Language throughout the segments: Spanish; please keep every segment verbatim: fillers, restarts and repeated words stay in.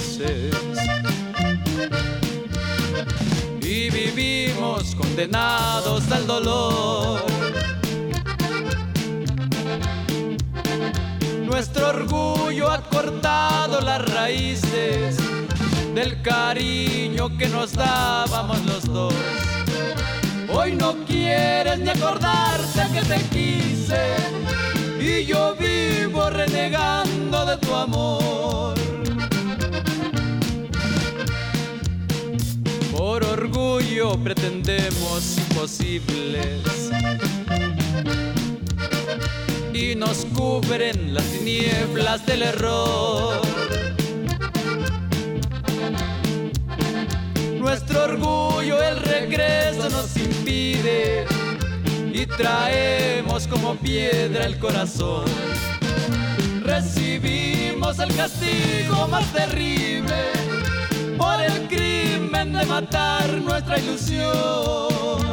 felices y vivimos condenados al dolor. Nuestro orgullo ha cortado las raíces del cariño que nos dábamos los dos. Hoy no quieres ni acordarte que te quise y yo vivo renegando de tu amor. Por orgullo pretendemos imposibles y nos cubren las tinieblas del error. Nuestro orgullo el regreso nos impide y traemos como piedra el corazón. Recibimos el castigo más terrible por el crimen de matar nuestra ilusión.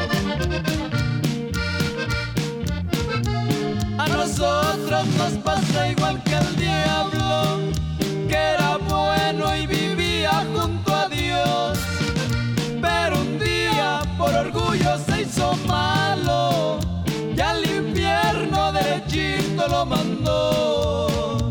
A nosotros nos pasa igual que al diablo, que era bueno y vivía junto a Dios, pero un día por orgullo se hizo malo y al infierno derechito lo mandó.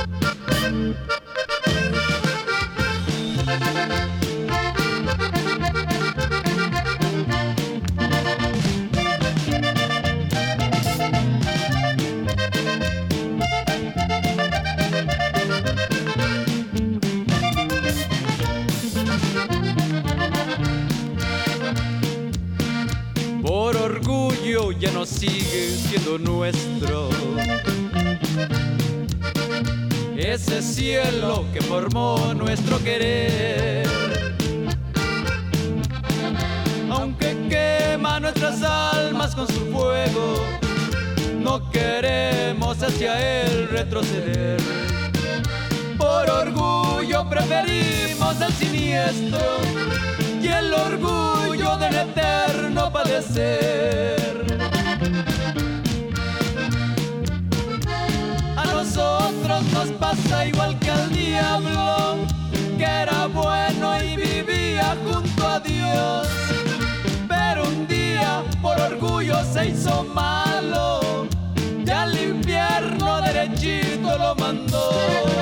Por orgullo ya no sigue siendo nuestro ese cielo que formó nuestro querer. Aunque quema nuestras almas con su fuego, no queremos hacia él retroceder. Por orgullo preferimos el siniestro y el orgullo del eterno padecer. A nosotros nos pasa igual que al diablo, que era bueno y vivía junto a Dios, pero un día por orgullo se hizo malo y al infierno derechito lo mandó.